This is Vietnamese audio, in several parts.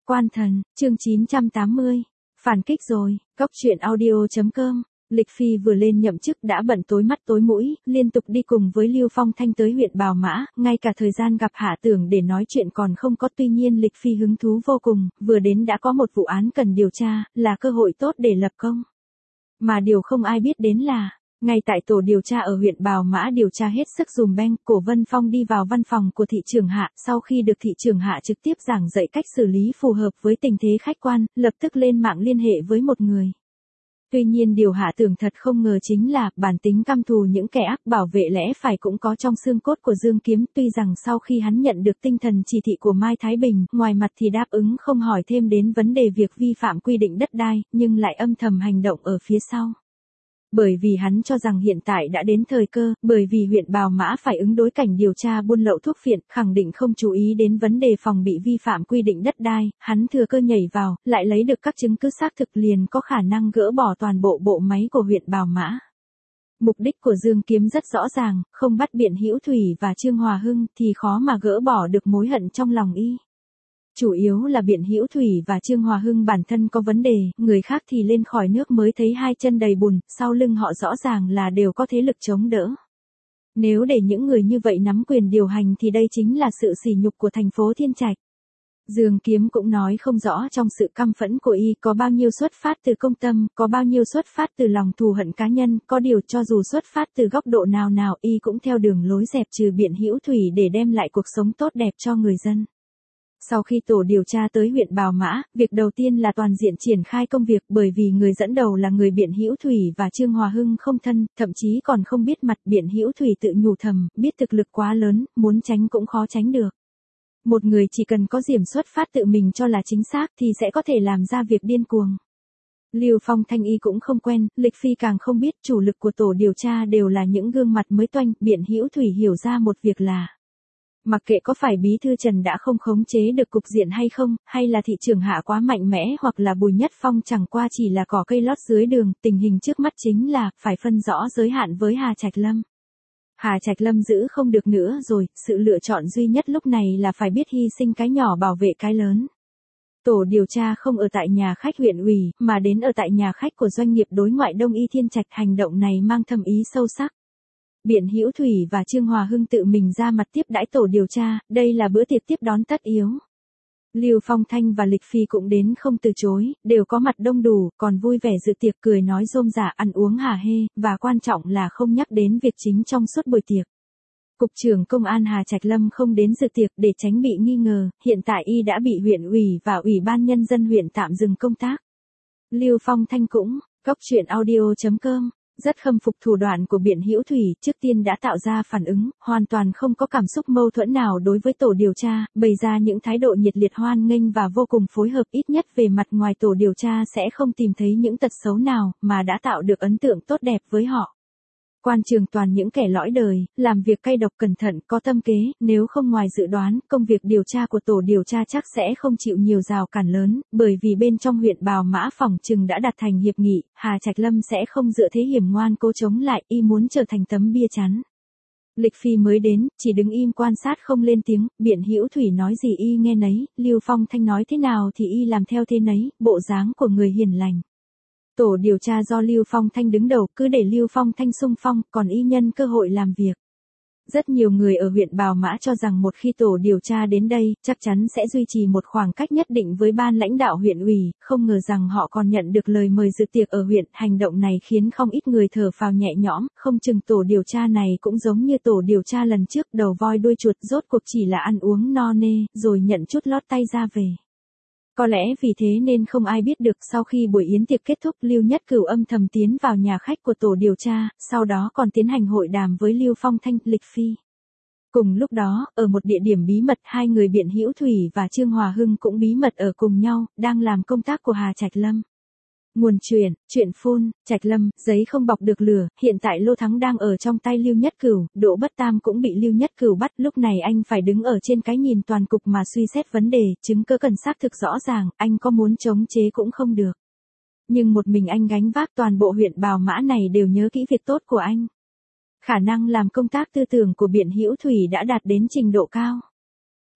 Quan thần, chương 980. Phản kích rồi, Góc truyện audio.com. Lịch Phi vừa lên nhậm chức đã bận tối mắt tối mũi, liên tục đi cùng với Lưu Phong Thanh tới huyện Bào Mã, ngay cả thời gian gặp Hạ Tưởng để nói chuyện còn không có. Tuy nhiên Lịch Phi hứng thú vô cùng, vừa đến đã có một vụ án cần điều tra, là cơ hội tốt để lập công. Mà điều không ai biết đến là, ngay tại tổ điều tra ở huyện Bào Mã điều tra hết sức dùm beng, Cổ Vân Phong đi vào văn phòng của thị trưởng Hạ, sau khi được thị trưởng Hạ trực tiếp giảng dạy cách xử lý phù hợp với tình thế khách quan, lập tức lên mạng liên hệ với một người. Tuy nhiên điều Hạ Tưởng thật không ngờ chính là, bản tính căm thù những kẻ ác bảo vệ lẽ phải cũng có trong xương cốt của Dương Kiếm. Tuy rằng sau khi hắn nhận được tinh thần chỉ thị của Mai Thái Bình, ngoài mặt thì đáp ứng không hỏi thêm đến vấn đề việc vi phạm quy định đất đai, nhưng lại âm thầm hành động ở phía sau. Bởi vì hắn cho rằng hiện tại đã đến thời cơ, bởi vì huyện Bào Mã phải ứng đối cảnh điều tra buôn lậu thuốc phiện, khẳng định không chú ý đến vấn đề phòng bị vi phạm quy định đất đai, hắn thừa cơ nhảy vào, lại lấy được các chứng cứ xác thực liền có khả năng gỡ bỏ toàn bộ bộ máy của huyện Bào Mã. Mục đích của Dương Kiếm rất rõ ràng, không bắt Biện Hữu Thủy và Trương Hòa Hưng thì khó mà gỡ bỏ được mối hận trong lòng y. Chủ yếu là Biện Hữu Thủy và Trương Hòa Hưng bản thân có vấn đề, người khác thì lên khỏi nước mới thấy hai chân đầy bùn, sau lưng họ rõ ràng là đều có thế lực chống đỡ. Nếu để những người như vậy nắm quyền điều hành thì đây chính là sự sỉ nhục của thành phố Thiên Trạch. Dương Kiếm cũng nói không rõ trong sự căm phẫn của y có bao nhiêu xuất phát từ công tâm, có bao nhiêu xuất phát từ lòng thù hận cá nhân, có điều cho dù xuất phát từ góc độ nào nào y cũng theo đường lối dẹp trừ Biện Hữu Thủy để đem lại cuộc sống tốt đẹp cho người dân. Sau khi tổ điều tra tới huyện Bào Mã, việc đầu tiên là toàn diện triển khai công việc, bởi vì người dẫn đầu là người Biện Hữu Thủy và Trương Hòa Hưng không thân, thậm chí còn không biết mặt. Biện Hữu Thủy tự nhủ thầm, biết thực lực quá lớn, muốn tránh cũng khó tránh được. Một người chỉ cần có điểm xuất phát tự mình cho là chính xác thì sẽ có thể làm ra việc điên cuồng. Lưu Phong Thanh y cũng không quen, Lịch Phi càng không biết, chủ lực của tổ điều tra đều là những gương mặt mới toanh. Biện Hữu Thủy hiểu ra một việc là, mặc kệ có phải bí thư Trần đã không khống chế được cục diện hay không, hay là thị trưởng Hạ quá mạnh mẽ, hoặc là Bùi Nhất Phong chẳng qua chỉ là cỏ cây lót dưới đường, tình hình trước mắt chính là phải phân rõ giới hạn với Hà Trạch Lâm. Hà Trạch Lâm giữ không được nữa rồi, sự lựa chọn duy nhất lúc này là phải biết hy sinh cái nhỏ bảo vệ cái lớn. Tổ điều tra không ở tại nhà khách huyện ủy, mà đến ở tại nhà khách của doanh nghiệp đối ngoại Đông Y Thiên Trạch. Hành động này mang thâm ý sâu sắc. Biện Hữu Thủy và Trương Hòa Hưng tự mình ra mặt tiếp đãi tổ điều tra, đây là bữa tiệc tiếp đón tất yếu. Lưu Phong Thanh và Lịch Phi cũng đến không từ chối, đều có mặt đông đủ, còn vui vẻ dự tiệc, cười nói rôm rả, ăn uống hả hê, và quan trọng là không nhắc đến việc chính trong suốt buổi tiệc. Cục trưởng Công an Hà Trạch Lâm không đến dự tiệc để tránh bị nghi ngờ, hiện tại y đã bị huyện ủy và ủy ban nhân dân huyện tạm dừng công tác. Lưu Phong Thanh cũng, Góc truyện audio.com. Rất khâm phục thủ đoạn của Biện Hữu Thủy, trước tiên đã tạo ra phản ứng, hoàn toàn không có cảm xúc mâu thuẫn nào đối với tổ điều tra, bày ra những thái độ nhiệt liệt hoan nghênh và vô cùng phối hợp, ít nhất về mặt ngoài tổ điều tra sẽ không tìm thấy những tật xấu nào, mà đã tạo được ấn tượng tốt đẹp với họ. Quan trường toàn những kẻ lõi đời, làm việc cay độc cẩn thận, có tâm kế, nếu không ngoài dự đoán, công việc điều tra của tổ điều tra chắc sẽ không chịu nhiều rào cản lớn, bởi vì bên trong huyện Bào Mã phỏng chừng đã đặt thành hiệp nghị, Hà Trạch Lâm sẽ không dựa thế hiểm ngoan cố chống lại, y muốn trở thành tấm bia chắn. Lịch Phi mới đến, chỉ đứng im quan sát không lên tiếng, Biện Hữu Thủy nói gì y nghe nấy, Lưu Phong Thanh nói thế nào thì y làm theo thế nấy, bộ dáng của người hiền lành. Tổ điều tra do Lưu Phong Thanh đứng đầu, cứ để Lưu Phong Thanh xung phong, còn y nhân cơ hội làm việc. Rất nhiều người ở huyện Bào Mã cho rằng một khi tổ điều tra đến đây, chắc chắn sẽ duy trì một khoảng cách nhất định với ban lãnh đạo huyện ủy, không ngờ rằng họ còn nhận được lời mời dự tiệc ở huyện. Hành động này khiến không ít người thở phào nhẹ nhõm, không chừng tổ điều tra này cũng giống như tổ điều tra lần trước, đầu voi đuôi chuột, rốt cuộc chỉ là ăn uống no nê, rồi nhận chút lót tay ra về. Có lẽ vì thế nên không ai biết được, sau khi buổi yến tiệc kết thúc, Lưu Nhất Cửu âm thầm tiến vào nhà khách của tổ điều tra, sau đó còn tiến hành hội đàm với Lưu Phong Thanh, Lịch Phi. Cùng lúc đó, ở một địa điểm bí mật, hai người Biện Hữu Thủy và Trương Hòa Hưng cũng bí mật ở cùng nhau, đang làm công tác của Hà Trạch Lâm. Nguồn chuyện phun, Trạch Lâm, giấy không bọc được lửa, hiện tại Lô Thắng đang ở trong tay Lưu Nhất Cửu, Đỗ Bất Tam cũng bị Lưu Nhất Cửu bắt, lúc này anh phải đứng ở trên cái nhìn toàn cục mà suy xét vấn đề, chứng cứ cần xác thực rõ ràng, anh có muốn chống chế cũng không được. Nhưng một mình anh gánh vác toàn bộ huyện Bào Mã này đều nhớ kỹ việc tốt của anh. Khả năng làm công tác tư tưởng của Biện Hữu Thủy đã đạt đến trình độ cao.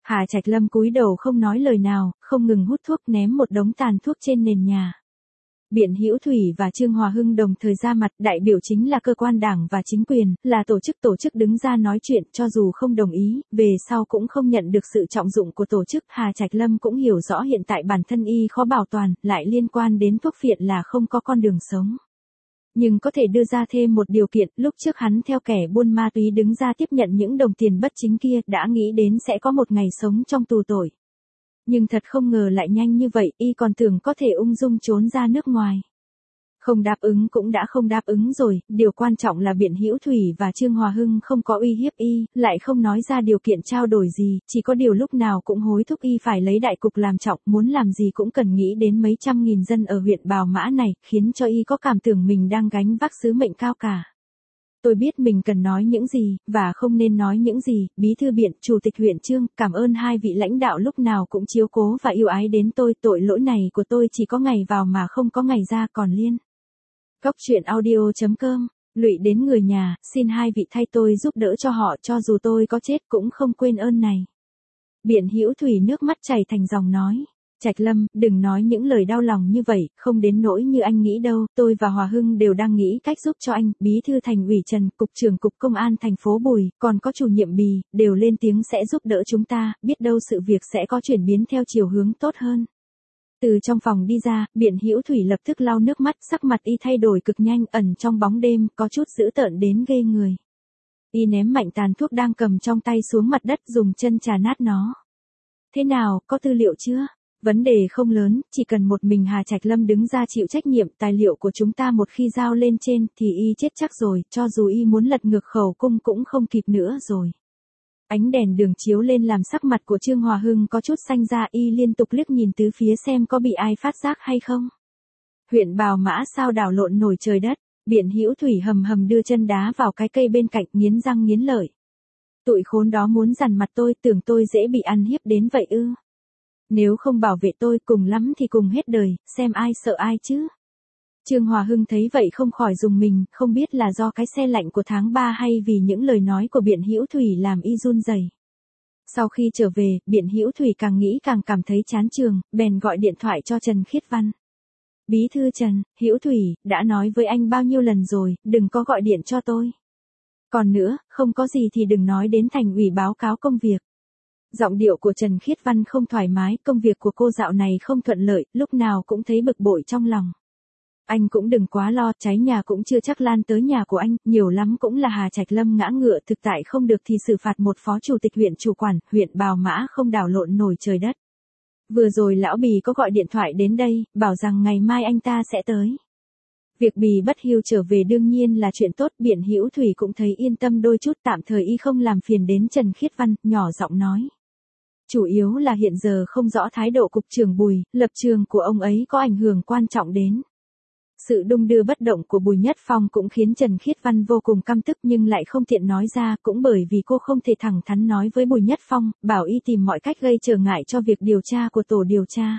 Hà Trạch Lâm cúi đầu không nói lời nào, không ngừng hút thuốc ném một đống tàn thuốc trên nền nhà. Biện Hữu Thủy và Trương Hòa Hưng đồng thời ra mặt, đại biểu chính là cơ quan đảng và chính quyền, là tổ chức đứng ra nói chuyện, cho dù không đồng ý, về sau cũng không nhận được sự trọng dụng của tổ chức. Hà Trạch Lâm cũng hiểu rõ hiện tại bản thân y khó bảo toàn, lại liên quan đến thuốc phiện là không có con đường sống. Nhưng có thể đưa ra thêm một điều kiện, lúc trước hắn theo kẻ buôn ma túy đứng ra tiếp nhận những đồng tiền bất chính kia, đã nghĩ đến sẽ có một ngày sống trong tù tội. Nhưng thật không ngờ lại nhanh như vậy, y còn tưởng có thể ung dung trốn ra nước ngoài. Không đáp ứng cũng đã không đáp ứng rồi, điều quan trọng là Biện Hữu Thủy và Trương Hòa Hưng không có uy hiếp y, lại không nói ra điều kiện trao đổi gì, chỉ có điều lúc nào cũng hối thúc y phải lấy đại cục làm trọng, muốn làm gì cũng cần nghĩ đến mấy trăm nghìn dân ở huyện Bào Mã này, khiến cho y có cảm tưởng mình đang gánh vác sứ mệnh cao cả. Tôi biết mình cần nói những gì, và không nên nói những gì, Bí thư Biện, Chủ tịch huyện Trương, cảm ơn hai vị lãnh đạo lúc nào cũng chiếu cố và yêu ái đến tôi, tội lỗi này của tôi chỉ có ngày vào mà không có ngày ra. Còn Liên. Góc truyện audio.com, lụy đến người nhà, xin hai vị thay tôi giúp đỡ cho họ, cho dù tôi có chết cũng không quên ơn này. Biện Hữu Thủy nước mắt chảy thành dòng nói. Trạch Lâm, đừng nói những lời đau lòng như vậy, không đến nỗi như anh nghĩ đâu, tôi và Hòa Hưng đều đang nghĩ cách giúp cho anh. Bí thư Thành ủy Trần, cục trưởng cục công an thành phố Bùi, còn có chủ nhiệm Bì, đều lên tiếng sẽ giúp đỡ chúng ta, biết đâu sự việc sẽ có chuyển biến theo chiều hướng tốt hơn. Từ trong phòng đi ra, Biện Hữu Thủy lập tức lau nước mắt, sắc mặt y thay đổi cực nhanh, ẩn trong bóng đêm, có chút dữ tợn đến ghê người. Y ném mạnh tàn thuốc đang cầm trong tay xuống mặt đất, dùng chân chà nát nó. Thế nào, có tư liệu chưa? Vấn đề không lớn, chỉ cần một mình Hà Trạch Lâm đứng ra chịu trách nhiệm, tài liệu của chúng ta một khi giao lên trên thì y chết chắc rồi, cho dù y muốn lật ngược khẩu cung cũng không kịp nữa rồi. Ánh đèn đường chiếu lên làm sắc mặt của Trương Hòa Hưng có chút xanh ra, y liên tục liếc nhìn tứ phía xem có bị ai phát giác hay không. Huyện Bào Mã sao đảo lộn nổi trời đất, Biện Hữu Thủy hầm hầm đưa chân đá vào cái cây bên cạnh, nghiến răng nghiến lợi. Tụi khốn đó muốn dằn mặt tôi, tưởng tôi dễ bị ăn hiếp đến vậy ư? Nếu không bảo vệ tôi, cùng lắm thì cùng hết đời, xem ai sợ ai chứ. Trương Hòa Hưng thấy vậy không khỏi rùng mình, không biết là do cái xe lạnh của tháng 3 hay vì những lời nói của Biện Hữu Thủy làm y run rẩy. Sau khi trở về, Biện Hữu Thủy càng nghĩ càng cảm thấy chán trường, bèn gọi điện thoại cho Trần Khiết Văn. Bí thư Trần, Hữu Thủy, đã nói với anh bao nhiêu lần rồi, đừng có gọi điện cho tôi. Còn nữa, không có gì thì đừng nói đến thành ủy báo cáo công việc. Giọng điệu của Trần Khiết Văn không thoải mái, công việc của cô dạo này không thuận lợi, lúc nào cũng thấy bực bội trong lòng. Anh cũng đừng quá lo, cháy nhà cũng chưa chắc lan tới nhà của anh, nhiều lắm cũng là Hà Trạch Lâm ngã ngựa, thực tại không được thì xử phạt một phó chủ tịch huyện chủ quản, huyện Bào Mã không đảo lộn nổi trời đất. Vừa rồi lão Bì có gọi điện thoại đến đây, bảo rằng ngày mai anh ta sẽ tới. Việc Bì bất hiu trở về đương nhiên là chuyện tốt, Biện Hữu Thủy cũng thấy yên tâm đôi chút, tạm thời y không làm phiền đến Trần Khiết Văn, nhỏ giọng nói. Chủ yếu là hiện giờ không rõ thái độ cục trưởng Bùi, lập trường của ông ấy có ảnh hưởng quan trọng đến. Sự đung đưa bất động của Bùi Nhất Phong cũng khiến Trần Khiết Văn vô cùng căm tức nhưng lại không tiện nói ra, cũng bởi vì cô không thể thẳng thắn nói với Bùi Nhất Phong, bảo y tìm mọi cách gây trở ngại cho việc điều tra của tổ điều tra.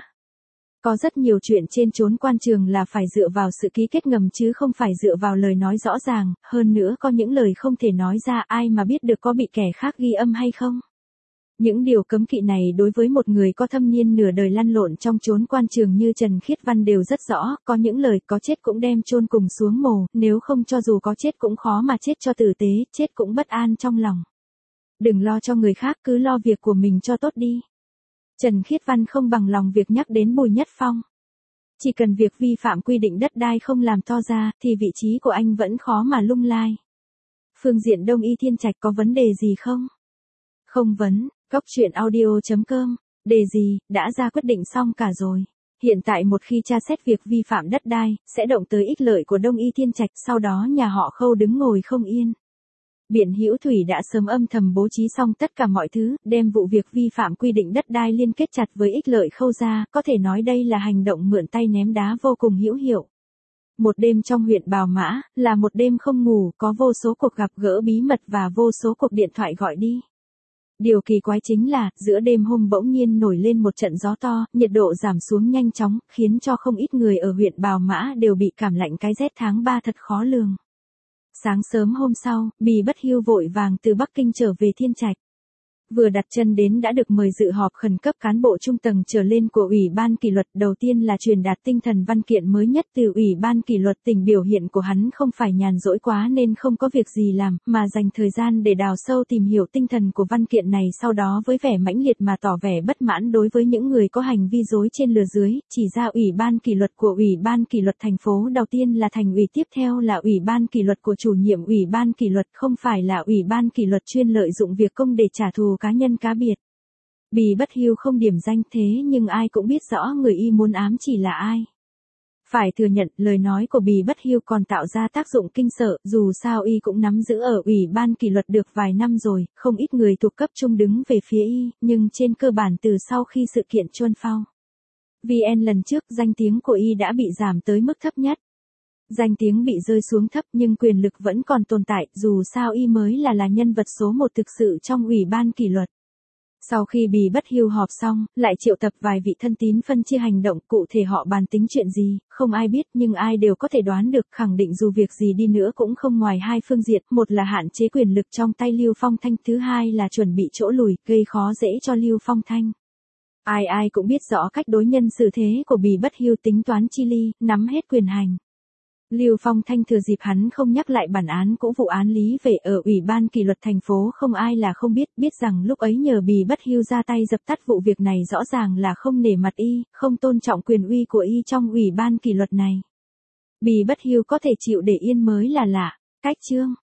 Có rất nhiều chuyện trên chốn quan trường là phải dựa vào sự ký kết ngầm chứ không phải dựa vào lời nói rõ ràng, hơn nữa có những lời không thể nói ra, ai mà biết được có bị kẻ khác ghi âm hay không. Những điều cấm kỵ này đối với một người có thâm niên nửa đời lăn lộn trong chốn quan trường như Trần Khiết Văn đều rất rõ, có những lời có chết cũng đem chôn cùng xuống mồ, nếu không cho dù có chết cũng khó mà chết cho tử tế, chết cũng bất an trong lòng. Đừng lo cho người khác, cứ lo việc của mình cho tốt đi. Trần Khiết Văn không bằng lòng việc nhắc đến Bùi Nhất Phong. Chỉ cần việc vi phạm quy định đất đai không làm to ra, thì vị trí của anh vẫn khó mà lung lai. Phương diện Đông Y Thiên Trạch có vấn đề gì không? Không vấn. Góc truyện audio.com, đề gì, đã ra quyết định xong cả rồi. Hiện tại một khi tra xét việc vi phạm đất đai, sẽ động tới ích lợi của Đông Y Thiên Trạch, sau đó nhà họ Khâu đứng ngồi không yên. Biện Hữu Thủy đã sớm âm thầm bố trí xong tất cả mọi thứ, đem vụ việc vi phạm quy định đất đai liên kết chặt với ích lợi Khâu ra, có thể nói đây là hành động mượn tay ném đá vô cùng hữu hiệu. Một đêm trong huyện Bào Mã, là một đêm không ngủ, có vô số cuộc gặp gỡ bí mật và vô số cuộc điện thoại gọi đi. Điều kỳ quái chính là, giữa đêm hôm bỗng nhiên nổi lên một trận gió to, nhiệt độ giảm xuống nhanh chóng, khiến cho không ít người ở huyện Bào Mã đều bị cảm lạnh cái rét tháng 3 thật khó lường. Sáng sớm hôm sau, Bì Bất Hiu vội vàng từ Bắc Kinh trở về Thiên Trạch. Vừa đặt chân đến đã được mời dự họp khẩn cấp cán bộ trung tầng trở lên của Ủy ban kỷ luật. Đầu tiên là truyền đạt tinh thần văn kiện mới nhất từ Ủy ban kỷ luật tỉnh. Biểu hiện của hắn không phải nhàn rỗi quá nên không có việc gì làm, mà dành thời gian để đào sâu tìm hiểu tinh thần của văn kiện này. Sau đó với vẻ mãnh liệt mà tỏ vẻ bất mãn đối với những người có hành vi dối trên lừa dưới, chỉ ra Ủy ban kỷ luật của Ủy ban kỷ luật thành phố. Đầu tiên là thành ủy, tiếp theo là Ủy ban kỷ luật của chủ nhiệm Ủy ban kỷ luật, không phải là Ủy ban kỷ luật chuyên lợi dụng việc công để trả thù cá nhân cá biệt. Bì Bất Hiếu không điểm danh thế nhưng ai cũng biết rõ người y muốn ám chỉ là ai. Phải thừa nhận, lời nói của Bì Bất Hiếu còn tạo ra tác dụng kinh sợ, dù sao y cũng nắm giữ ở Ủy ban kỷ luật được vài năm rồi, không ít người thuộc cấp trung đứng về phía y, nhưng trên cơ bản từ sau khi sự kiện Chuân Phao VN lần trước, danh tiếng của y đã bị giảm tới mức thấp nhất. Danh tiếng bị rơi xuống thấp nhưng quyền lực vẫn còn tồn tại, dù sao y mới là nhân vật số 1 thực sự trong Ủy ban kỷ luật. Sau khi Bì Bất Hiếu họp xong, lại triệu tập vài vị thân tín phân chia hành động, cụ thể họ bàn tính chuyện gì, không ai biết nhưng ai đều có thể đoán được, khẳng định dù việc gì đi nữa cũng không ngoài hai phương diện, một là hạn chế quyền lực trong tay Lưu Phong Thanh, thứ hai là chuẩn bị chỗ lùi, gây khó dễ cho Lưu Phong Thanh. Ai cũng biết rõ cách đối nhân xử thế của Bì Bất Hiếu, tính toán chi ly, nắm hết quyền hành. Lưu Phong Thanh thừa dịp hắn không nhắc lại bản án cũ, vụ án Lý Vệ ở Ủy ban kỷ luật thành phố, không ai là không biết rằng lúc ấy nhờ Bì Bất Hiếu ra tay dập tắt vụ việc này rõ ràng là không nể mặt y, không tôn trọng quyền uy của y trong Ủy ban kỷ luật này. Bì Bất Hiếu có thể chịu để yên mới là lạ. Cách chương